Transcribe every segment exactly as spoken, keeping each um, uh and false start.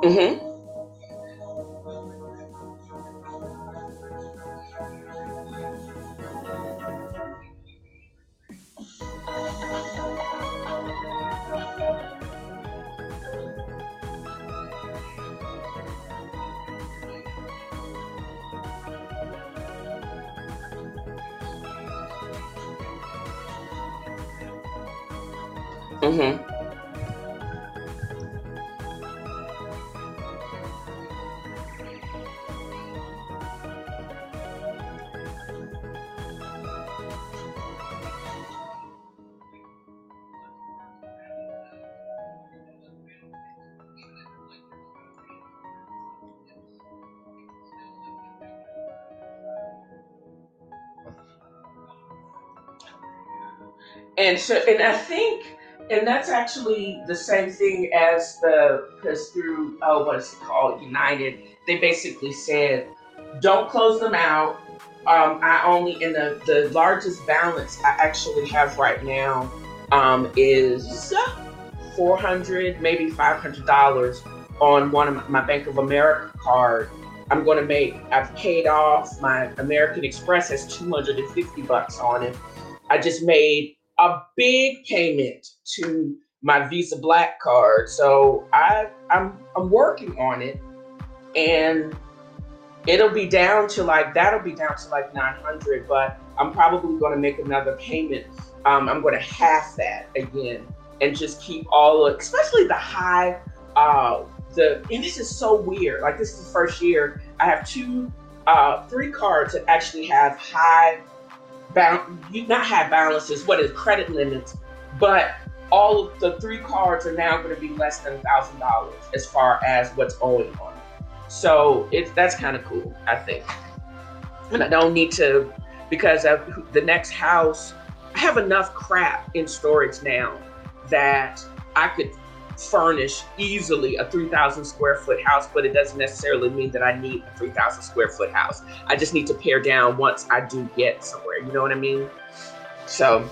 Mm-hmm. Mm-hmm. And so, and I think, and that's actually the same thing as the, because through, oh, what is it called? United, they basically said, don't close them out. Um, I only, in the, the largest balance I actually have right now um, is four hundred, maybe five hundred dollars on one of my Bank of America card. I'm going to make, I've paid off my American Express has two hundred fifty bucks on it. I just made a big payment to my Visa Black card. So I I'm I'm working on it, and it'll be down to like that'll be down to like nine hundred, but I'm probably going to make another payment. Um, I'm going to half that again and just keep all of, especially the high uh the and this is so weird. Like this is the first year I have two uh three cards that actually have high bound, not have balances, what is credit limits, but all of the three cards are now going to be less than a thousand dollars as far as what's owing on it. So it's that's kind of cool, I think. And I don't need to, because of the next house, I have enough crap in storage now that I could furnish easily a three thousand square foot house, but it doesn't necessarily mean that I need a three thousand square foot house. I just need to pare down once I do get somewhere. You know what I mean? So,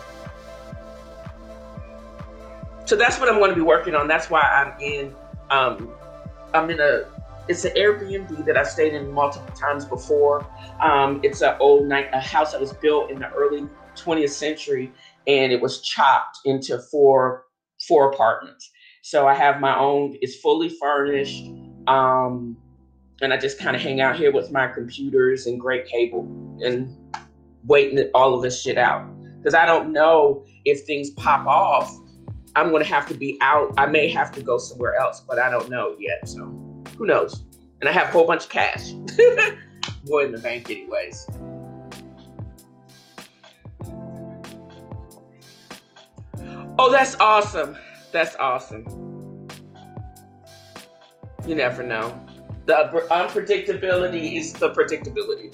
so that's what I'm going to be working on. That's why I'm in, um, I'm in a, it's an Airbnb that I've stayed in multiple times before. Um, it's an old night, a house that was built in the early twentieth century, and it was chopped into four, four apartments. So I have my own, it's fully furnished. Um, and I just kind of hang out here with my computers and great cable and waiting all of this shit out. Because I don't know if things pop off, I'm going to have to be out. I may have to go somewhere else, but I don't know yet. So who knows? And I have a whole bunch of cash. More in the bank anyways. Oh, that's awesome. That's awesome. You never know. The unpredictability is the predictability.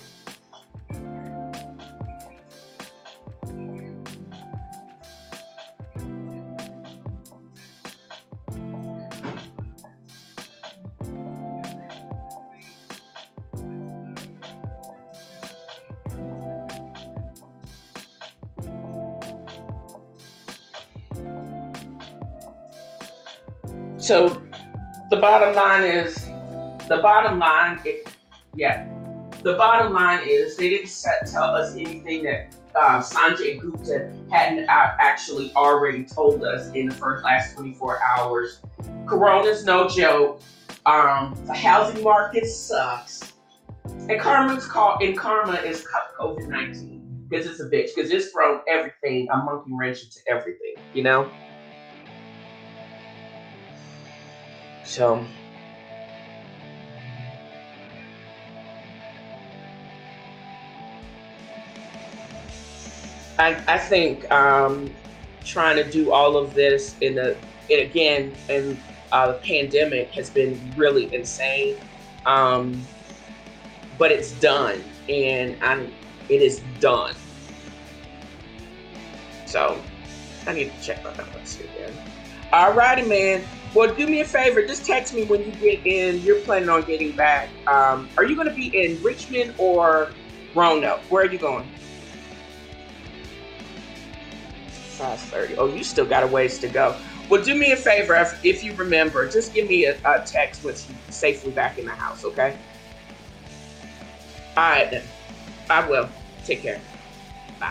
So the bottom line is, the bottom line, it, yeah, the bottom line is they didn't set, tell us anything that uh, Sanjay Gupta hadn't uh, actually already told us in the first last twenty-four hours. Corona's no joke. Um, the housing market sucks, and karma's called. And karma is COVID nineteen because it's a bitch. Because it's thrown everything, a monkey wrench into everything. You know. So. I, I think um, trying to do all of this in the and again in uh, the pandemic has been really insane, um, but it's done, and I'm it is done. So I need to check my balance again. All righty, man. Well, do me a favor. Just text me when you get in. You're planning on getting back. Um, are you going to be in Richmond or Roanoke? Where are you going? five thirty. Oh, you still got a ways to go. Well, do me a favor if, if you remember, just give me a, a text once you're safely back in the house, okay? All right, then. I will. Take care. Bye.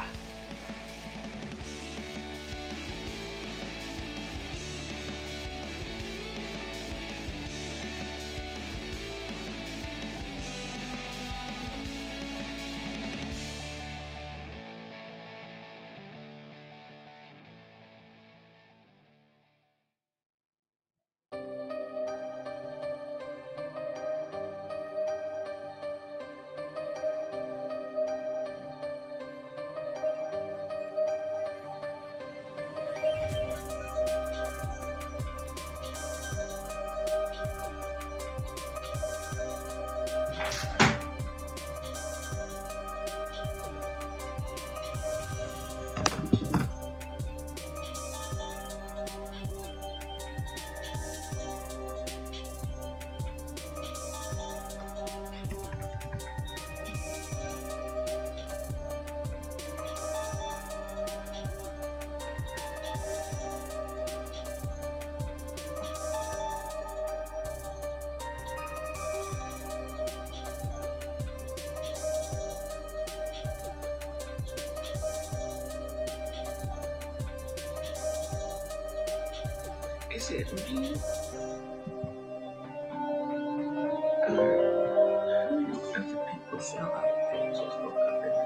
Is it me? Other people feel like they just woke up and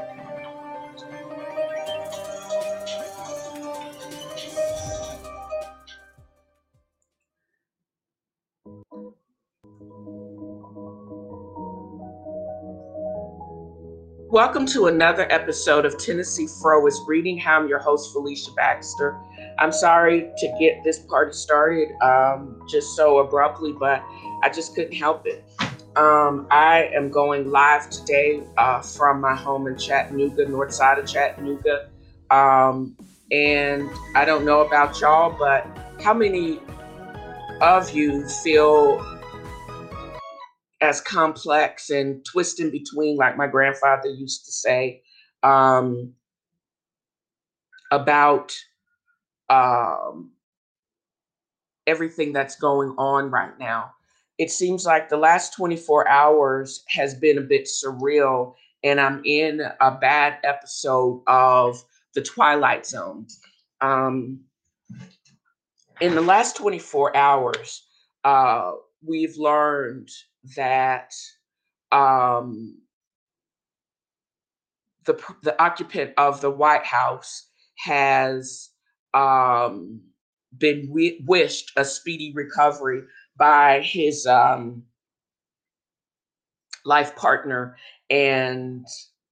welcome to another episode of Tennessee Fro is Reading. I'm your host, Felicia Baxter. I'm sorry to get this party started um, just so abruptly, but I just couldn't help it. Um, I am going live today uh, from my home in Chattanooga, north side of Chattanooga. Um, and I don't know about y'all, but how many of you feel as complex and twisting between, like my grandfather used to say, um, about um, everything that's going on right now? It seems like the last twenty-four hours has been a bit surreal, and I'm in a bad episode of The Twilight Zone. Um, in the last twenty-four hours, uh, we've learned that um, the the occupant of the White House has um, been wi- wished a speedy recovery by his um, life partner, and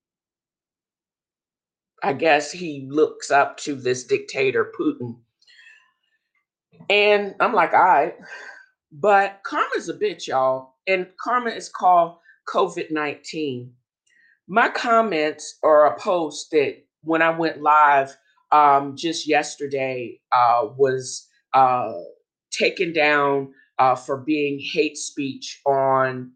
I guess he looks up to this dictator Putin. And I'm like, all right, but karma's a bitch, y'all, and karma is called COVID nineteen. My comments or a post that when I went live um, just yesterday uh, was uh, taken down uh, for being hate speech on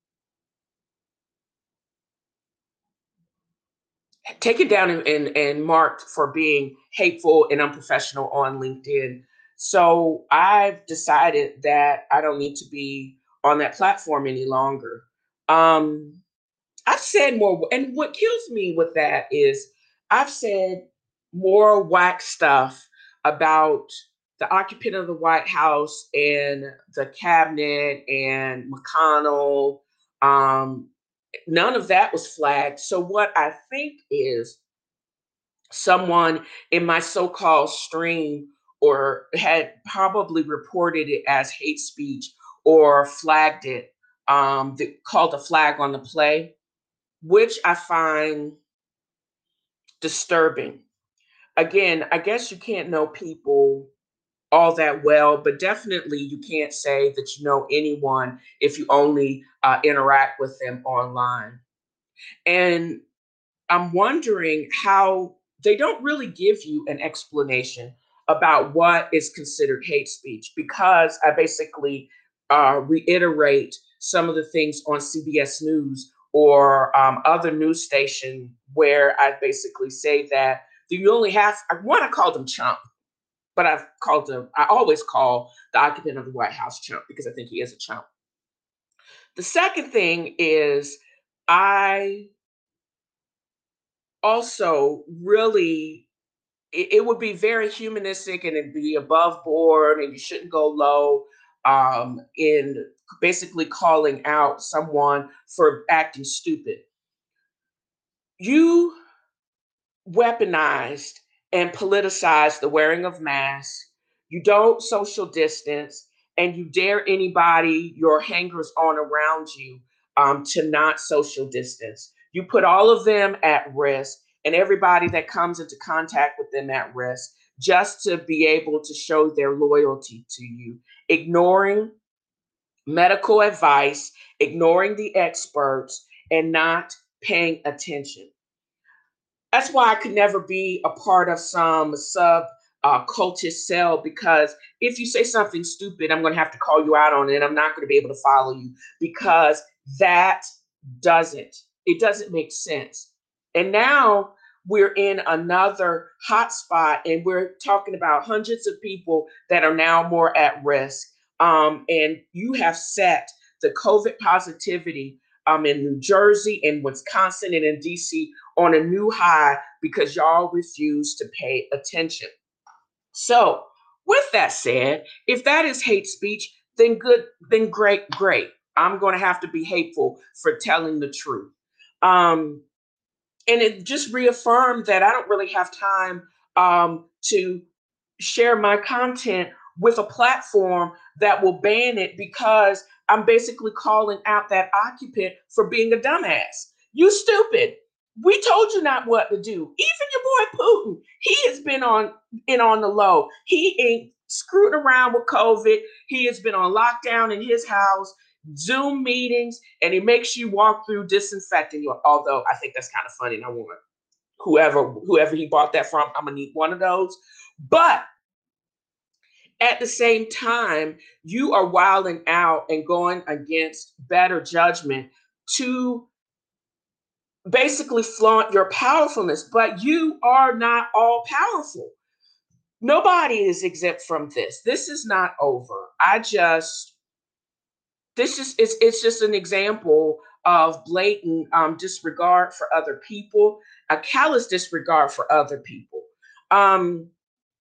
taken down and, and, and marked for being hateful and unprofessional on LinkedIn. So I've decided that I don't need to be on that platform any longer. Um, I've said more, and what kills me with that is I've said more whack stuff about the occupant of the White House and the cabinet and McConnell. Um, None of that was flagged. So what I think is someone in my so-called stream or had probably reported it as hate speech or flagged it, um, the, called a flag on the play, which I find disturbing. Again, I guess you can't know people all that well, but definitely you can't say that you know anyone if you only uh, interact with them online. And I'm wondering how they don't really give you an explanation about what is considered hate speech, because I basically uh, reiterate some of the things on C B S News or um, other news station where I basically say that you only have, I want to call them chump, but I've called him, I always call the occupant of the White House chump because I think he is a chump. The second thing is I also really, it, it would be very humanistic and it'd be above board and you shouldn't go low um, in basically calling out someone for acting stupid. You weaponized and politicized the wearing of masks. You don't social distance, and you dare anybody, your hangers on around you, um, to not social distance. You put all of them at risk, and everybody that comes into contact with them at risk, just to be able to show their loyalty to you, ignoring medical advice, ignoring the experts, and not paying attention. That's why I could never be a part of some sub uh, cultist cell because if you say something stupid, I'm going to have to call you out on it and I'm not going to be able to follow you because that doesn't, it doesn't make sense. And now we're in another hotspot and we're talking about hundreds of people that are now more at risk. Um, and you have set the COVID positivity um, in New Jersey, in Wisconsin, and in D C on a new high because y'all refuse to pay attention. So, with that said, if that is hate speech, then good, then great, great. I'm going to have to be hateful for telling the truth. Um, and it just reaffirmed that I don't really have time um, to share my content with a platform that will ban it because I'm basically calling out that occupant for being a dumbass. You stupid. We told you not what to do. Even your boy Putin, he has been on in on the low. He ain't screwed around with COVID. He has been on lockdown in his house, Zoom meetings, and he makes you walk through disinfecting you. Although I think that's kind of funny. And I want whoever whoever he bought that from, I'm gonna need one of those. But at the same time, you are wilding out and going against better judgment to basically flaunt your powerfulness, but you are not all powerful. Nobody is exempt from this. This is not over. I just, this is, it's, it's just an example of blatant um, disregard for other people, a callous disregard for other people. Um,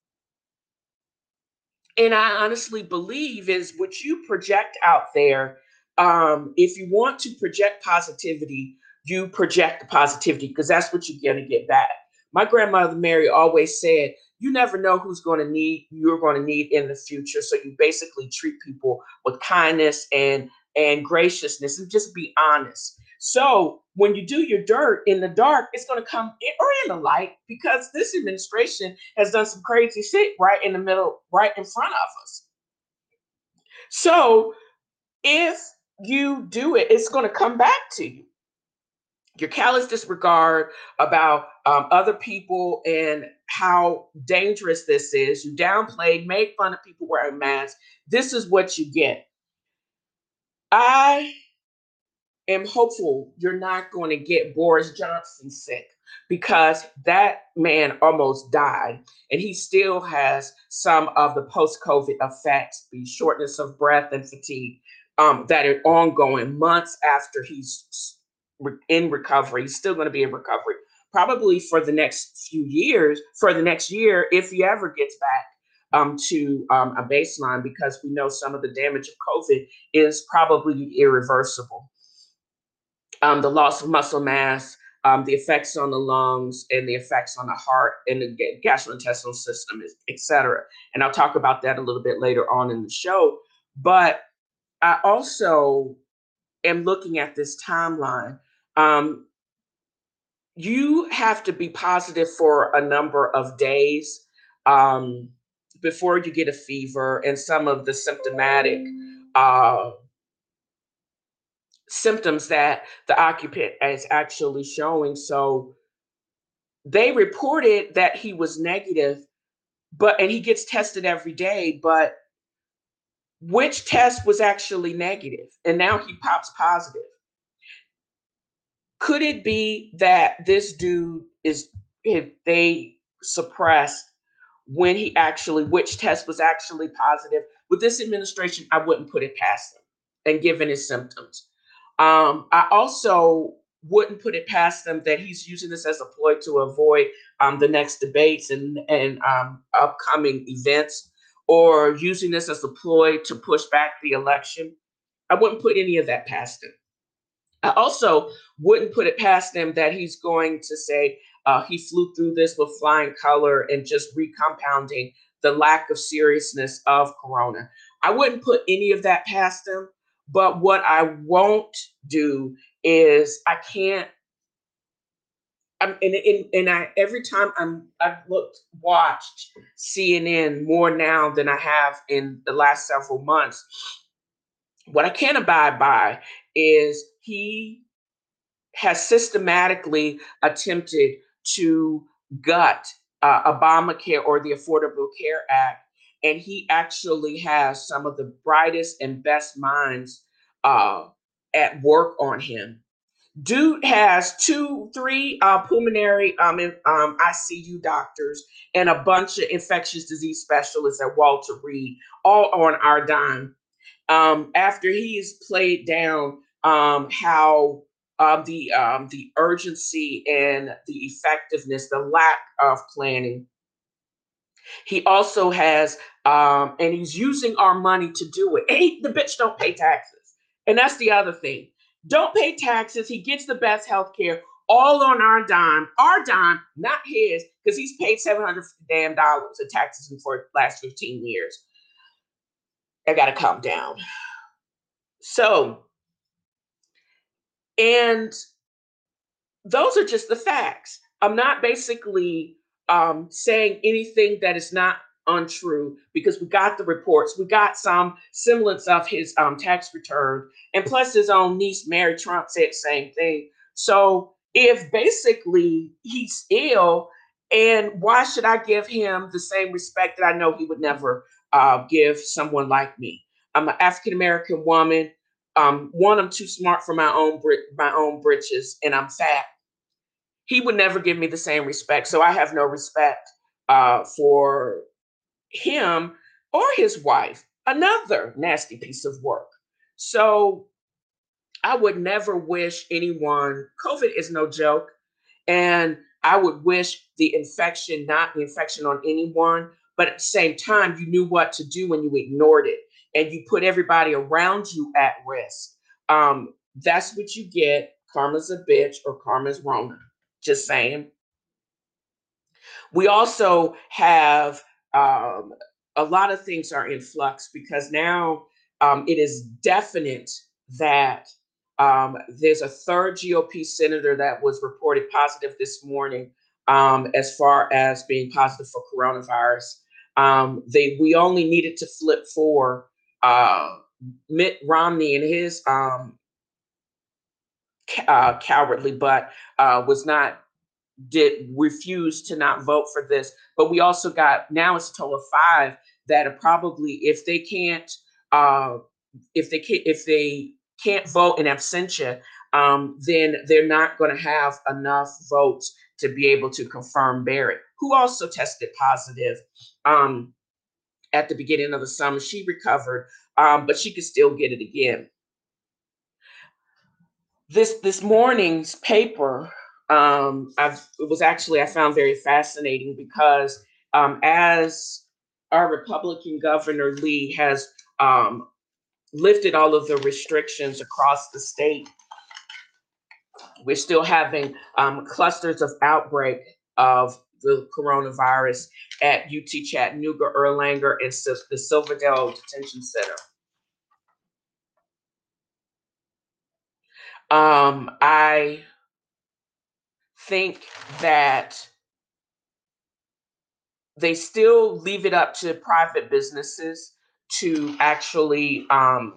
and I honestly believe is what you project out there. Um, if you want to project positivity, you project the positivity because that's what you're going to get back. My grandmother Mary always said, "You never know who's going to need you're going to need in the future." So you basically treat people with kindness and and graciousness and just be honest. So when you do your dirt in the dark, it's going to come in, or in the light because this administration has done some crazy shit right in the middle, right in front of us. So if you do it, it's going to come back to you. Your callous disregard about um, other people and how dangerous this is. You downplayed, made fun of people wearing masks. This is what you get. I am hopeful you're not going to get Boris Johnson sick because that man almost died and he still has some of the post-COVID effects, the shortness of breath and fatigue um, that are ongoing months after he's in recovery. He's still going to be in recovery probably for the next few years, for the next year, if he ever gets back um, to um, a baseline, because we know some of the damage of COVID is probably irreversible. Um, the loss of muscle mass, um, the effects on the lungs, and the effects on the heart and the gastrointestinal system, et cetera. And I'll talk about that a little bit later on in the show. But I also am looking at this timeline. Um, you have to be positive for a number of days um, before you get a fever and some of the symptomatic uh, symptoms that the occupant is actually showing. So they reported that he was negative, but and he gets tested every day, but which test was actually negative? And now he pops positive. Could it be that this dude is, if they suppress when he actually, which test was actually positive. With this administration, I wouldn't put it past him, and given his symptoms. Um, I also wouldn't put it past them that he's using this as a ploy to avoid um, the next debates and, and um, upcoming events, or using this as a ploy to push back the election. I wouldn't put any of that past him. I also wouldn't put it past him that he's going to say uh, he flew through this with flying color and just recompounding the lack of seriousness of Corona. I wouldn't put any of that past him. But what I won't do is I can't. I'm and, and, and I every time I'm I've looked watched C N N more now than I have in the last several months. What I can't abide by is he has systematically attempted to gut uh, Obamacare or the Affordable Care Act, and he actually has some of the brightest and best minds uh, at work on him. Dude has two, three uh, pulmonary um, in- um, I C U doctors and a bunch of infectious disease specialists at Walter Reed, all on our dime. Um, after he's played down um, how um, the um, the urgency and the effectiveness, the lack of planning. He also has, um, and he's using our money to do it. And he, the bitch don't pay taxes, and that's the other thing. Don't pay taxes. He gets the best health care, all on our dime, our dime, not his, because he's paid seven hundred fifty damn dollars in taxes for the last fifteen years. I got to calm down. So, and those are just the facts. I'm not basically um, saying anything that is not untrue because we got the reports. We got some semblance of his um, tax return. And plus, his own niece, Mary Trump, said the same thing. So, if basically he's ill, and why should I give him the same respect that I know he would never uh, give someone like me? I'm an African American woman. Um, one, I'm too smart for my own my own britches, and I'm fat. He would never give me the same respect. So I have no respect uh, for him or his wife, another nasty piece of work. So I would never wish anyone, COVID is no joke. And I would wish the infection, not the infection on anyone. But at the same time, you knew what to do when you ignored it and you put everybody around you at risk. Um, that's what you get. Karma's a bitch or karma's Rona. Just saying. We also have um, a lot of things are in flux because now um, it is definite that um, there's a third G O P senator that was reported positive this morning um, as far as being positive for coronavirus. Um, they we only needed to flip for uh, Mitt Romney and his um, uh, cowardly butt uh, was not did refuse to not vote for this. But we also got now it's a total of five that are probably if they can't uh, if they can't if they can't vote in absentia, um, then they're not going to have enough votes to be able to confirm Barrett, who also tested positive um, at the beginning of the summer. She recovered, um, but she could still get it again. This this morning's paper um I've it was actually I found very fascinating because um as our Republican Governor Lee has um lifted all of the restrictions across the state, we're still having um clusters of outbreak of the coronavirus at U T Chattanooga, Erlanger, and Sil- the Silverdale Detention Center. um I think that they still leave it up to private businesses to actually um,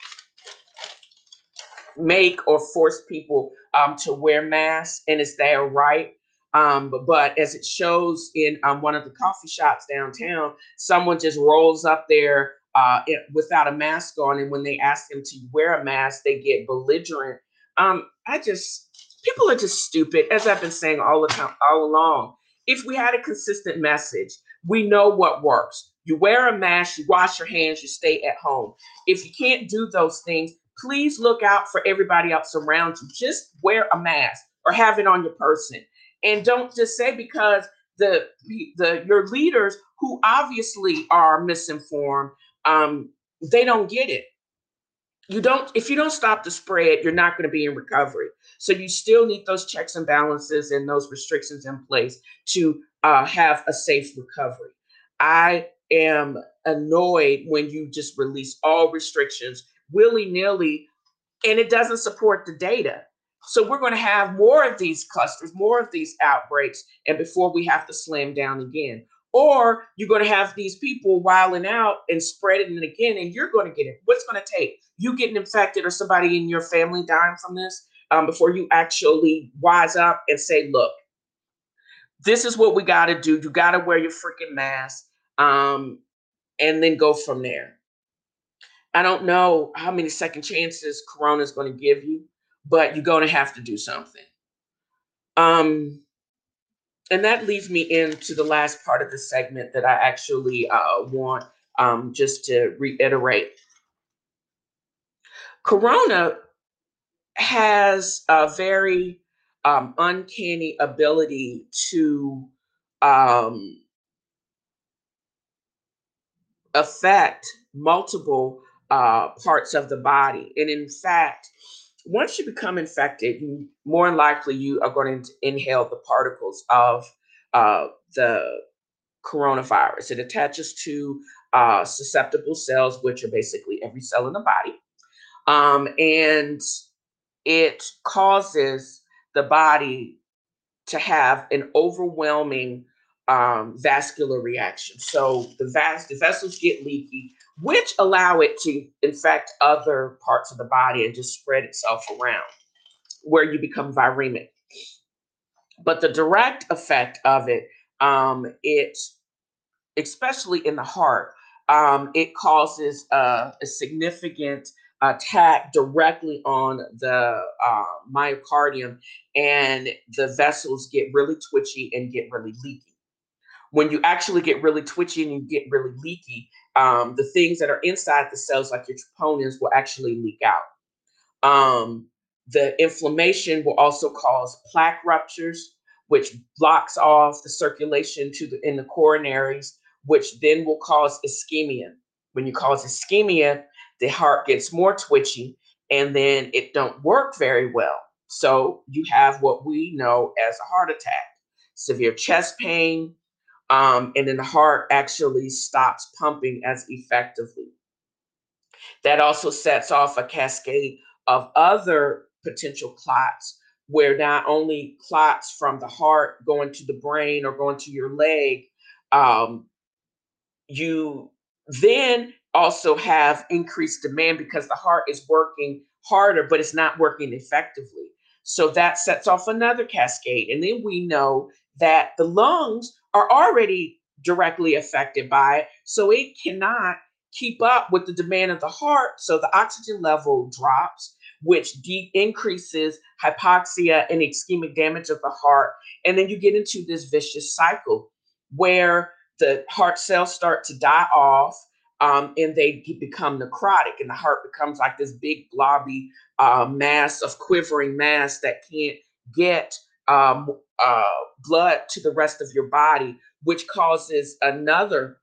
make or force people um, to wear masks, and it's their right. Um, but, but as it shows in um, one of the coffee shops downtown, someone just rolls up there uh, it, without a mask on, and when they ask them to wear a mask, they get belligerent. Um, I just people are just stupid, as I've been saying all the time, all along. If we had a consistent message, We know what works. You wear a mask, you wash your hands, you stay at home. If you can't do those things, please look out for everybody else around you. Just wear a mask or have it on your person. And don't just say because the the your leaders who obviously are misinformed, um, they don't get it. You don't If you don't stop the spread, you're not going to be in recovery. So you still need those checks and balances and those restrictions in place to uh, have a safe recovery. I am annoyed when you just release all restrictions willy-nilly and it doesn't support the data. So we're going to have more of these clusters, more of these outbreaks, and before we have to slam down again. Or you're going to have these people wilding out and spreading it again, and you're going to get it. What's going to take? You getting infected or somebody in your family dying from this um, before you actually wise up and say, look, this is what we got to do. You got to wear your freaking mask um, and then go from there. I don't know how many second chances Corona is going to give you, but you're going to have to do something. Um, and that leads me into the last part of the segment that I actually uh, want um, just to reiterate. Corona has a very um, uncanny ability to um, affect multiple uh, parts of the body. And in fact, once you become infected, you, more than likely you are going to inhale the particles of uh, the coronavirus. It attaches to uh, susceptible cells, which are basically every cell in the body. Um, and it causes the body to have an overwhelming um, vascular reaction. So the vas- the vessels get leaky, which allow it to infect other parts of the body and just spread itself around, where you become viremic. But the direct effect of it, um, it especially in the heart, um, it causes uh, a significant attack directly on the uh, myocardium, and the vessels get really twitchy and get really leaky. When you actually get really twitchy and you get really leaky, um, the things that are inside the cells, like your troponins, will actually leak out. Um, the inflammation will also cause plaque ruptures, which blocks off the circulation to the in the coronaries, which then will cause ischemia. When you cause ischemia, the heart gets more twitchy, and then it don't work very well. So you have what we know as a heart attack, severe chest pain, um, and then the heart actually stops pumping as effectively. That also sets off a cascade of other potential clots, where not only clots from the heart going to the brain or going to your leg, um, you then also have increased demand because the heart is working harder, but it's not working effectively. So that sets off another cascade. And then we know that the lungs are already directly affected by it. So it cannot keep up with the demand of the heart. So the oxygen level drops, which de- increases hypoxia and ischemic damage of the heart. And then you get into this vicious cycle where the heart cells start to die off, um, and they become necrotic, and the heart becomes like this big blobby uh, mass of quivering mass that can't get um, uh, blood to the rest of your body, which causes another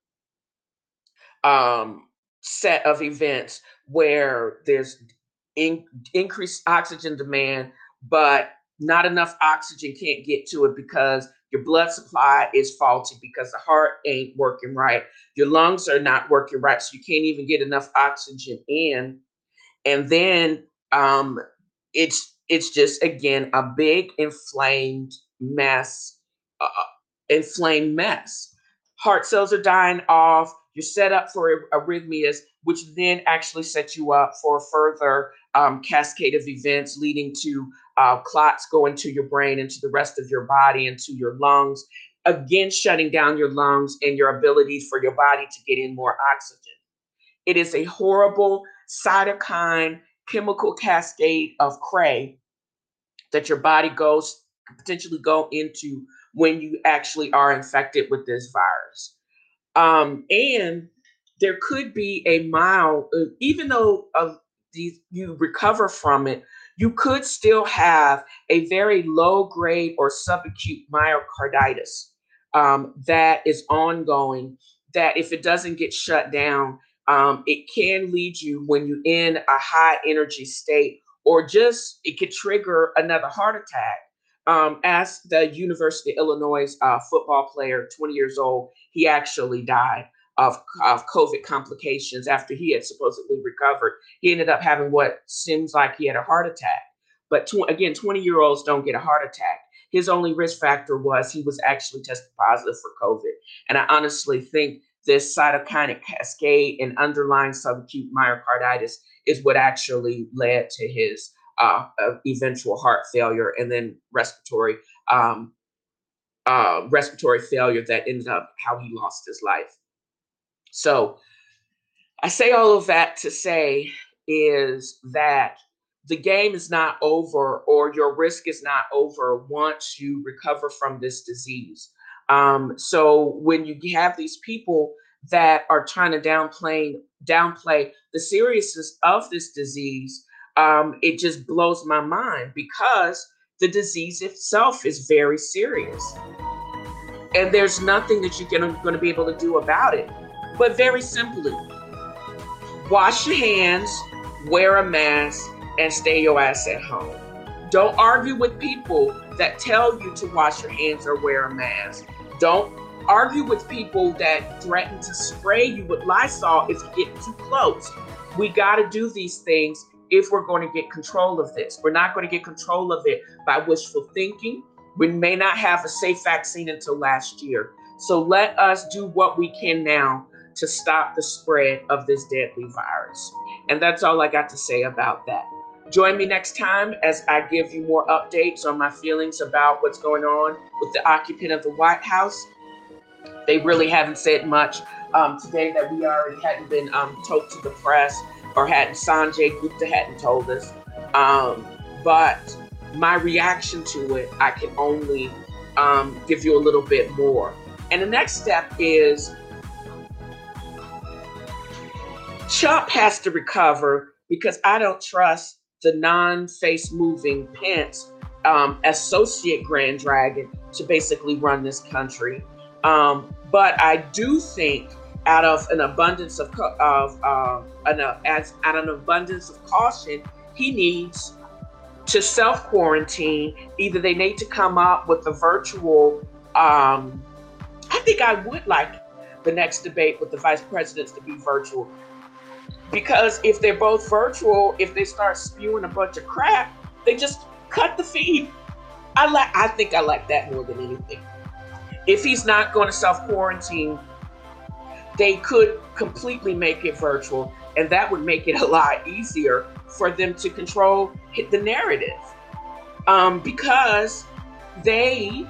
um, set of events where there's in, increased oxygen demand, but not enough oxygen can't get to it because your blood supply is faulty because the heart ain't working right. Your lungs are not working right, so you can't even get enough oxygen in. And then um, it's it's just again a big inflamed mess, uh, inflamed mess. Heart cells are dying off. You're set up for arrhythmias, which then actually set you up for a further um, cascade of events leading to uh, clots going to your brain, into the rest of your body, into your lungs, again shutting down your lungs and your ability for your body to get in more oxygen. It is a horrible cytokine chemical cascade of cray that your body goes potentially go into when you actually are infected with this virus. Um, and there could be a mild, uh, even though uh, these, you recover from it, you could still have a very low grade or subacute myocarditis um, that is ongoing. That if it doesn't get shut down, um, it can lead you when you're in a high energy state, or just it could trigger another heart attack. Um, as the University of Illinois uh, football player, twenty years old, he actually died of, of COVID complications after he had supposedly recovered. He ended up having what seems like he had a heart attack. But tw- again, twenty year olds don't get a heart attack. His only risk factor was he was actually tested positive for COVID. And I honestly think this cytokinic cascade and underlying subacute myocarditis is what actually led to his uh, uh, eventual heart failure and then respiratory um, uh, respiratory failure that ended up how he lost his life. So I say all of that to say is that the game is not over, or your risk is not over once you recover from this disease. Um, so when you have these people that are trying to downplay downplay the seriousness of this disease, um, it just blows my mind, because the disease itself is very serious, and there's nothing that you're going to be able to do about it. But very simply, wash your hands, wear a mask, and stay your ass at home. Don't argue with people that tell you to wash your hands or wear a mask. Don't argue with people that threaten to spray you with Lysol if you get too close. We got to do these things if we're going to get control of this. We're not going to get control of it by wishful thinking. We may not have a safe vaccine until last year. So let us do what we can now to stop the spread of this deadly virus. And that's all I got to say about that. Join me next time as I give you more updates on my feelings about what's going on with the occupant of the White House. They really haven't said much um, today that we already hadn't been um, told to the press, or hadn't Sanjay Gupta hadn't told us. Um, but my reaction to it, I can only um, give you a little bit more. And the next step is Trump has to recover, because I don't trust the non-face moving Pence um, associate Grand Dragon to basically run this country. Um, but I do think, out of an abundance of of uh, an, uh, as out of an abundance of caution, he needs to self quarantine. Either they need to come up with a virtual. Um, I think I would like the next debate with the vice presidents to be virtual. Because if they're both virtual, if they start spewing a bunch of crap, they just cut the feed. I like. I think I like that more than anything. If he's not going to self-quarantine, they could completely make it virtual, and that would make it a lot easier for them to control the narrative. Um, because they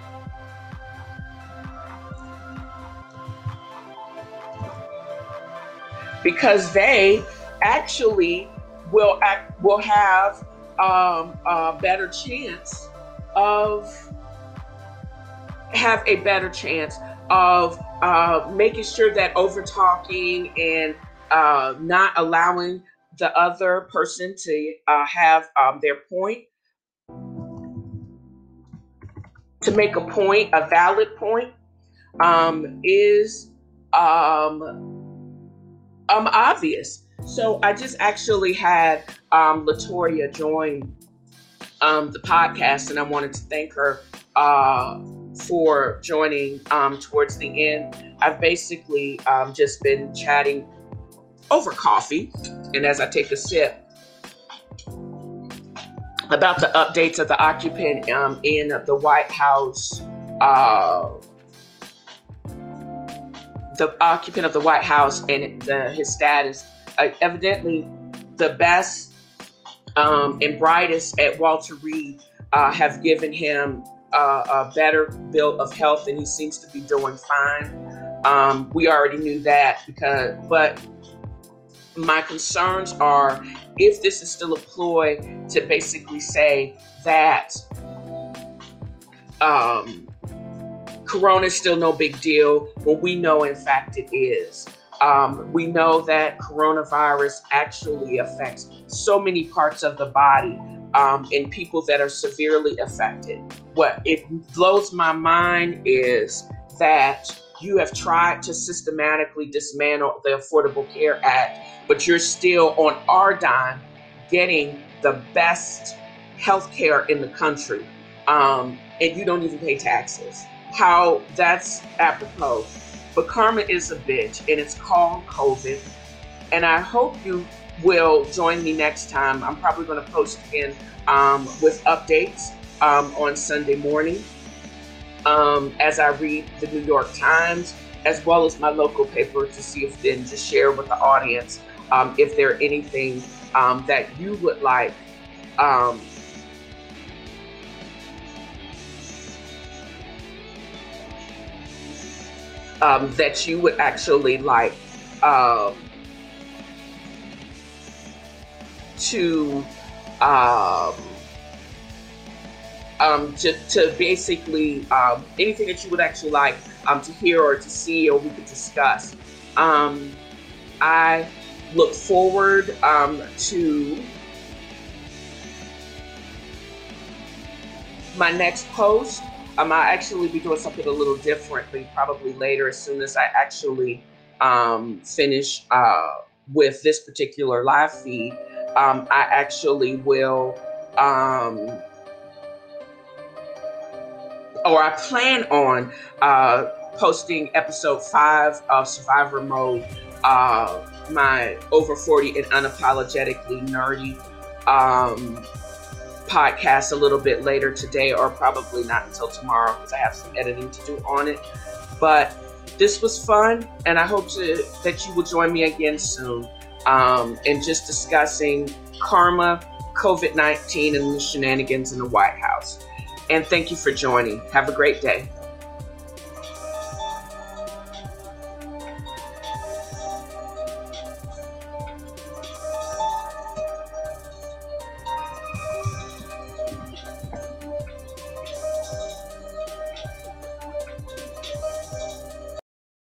because they actually will act, will have um, a better chance of have a better chance of uh, making sure that over talking and uh, not allowing the other person to uh, have um, their point, to make a point, a valid point, um, is um, um, obvious. So I just actually had um, Latoya join um, the podcast, and I wanted to thank her uh, for joining um, towards the end. I've basically um, just been chatting over coffee, and as I take a sip, about the updates of the occupant um, in the White House, uh, the occupant of the White House and the, his status. Uh, evidently, the best um, and brightest at Walter Reed uh, have given him uh, a better bill of health, and he seems to be doing fine. Um, we already knew that, because, but my concerns are if this is still a ploy to basically say that um, Corona is still no big deal, but we know, in fact, it is. Um, we know that coronavirus actually affects so many parts of the body um, in people that are severely affected. What it blows my mind is that you have tried to systematically dismantle the Affordable Care Act, but you're still on our dime getting the best health care in the country, um, and you don't even pay taxes. How that's apropos. But karma is a bitch, and it's called COVID. And I hope you will join me next time. I'm probably going to post again um, with updates um, on Sunday morning um, as I read the New York Times, as well as my local paper, to see if then to share with the audience um, if there anything um, that you would like um, Um, that you would actually like um, to um, um, to, to basically um, anything that you would actually like um, to hear or to see or we could discuss. Um, I look forward um, to my next post. Um, I'll actually be doing something a little differently probably later as soon as I actually um, finish uh, with this particular live feed. Um, I actually will, um, or I plan on uh, posting episode five of Survivor Mode, uh, my over forty and unapologetically nerdy um, podcast a little bit later today, or probably not until tomorrow because I have some editing to do on it. But this was fun, and I hope to, that you will join me again soon um, in just discussing karma, COVID nineteen, and the shenanigans in the White House. And thank you for joining. Have a great day.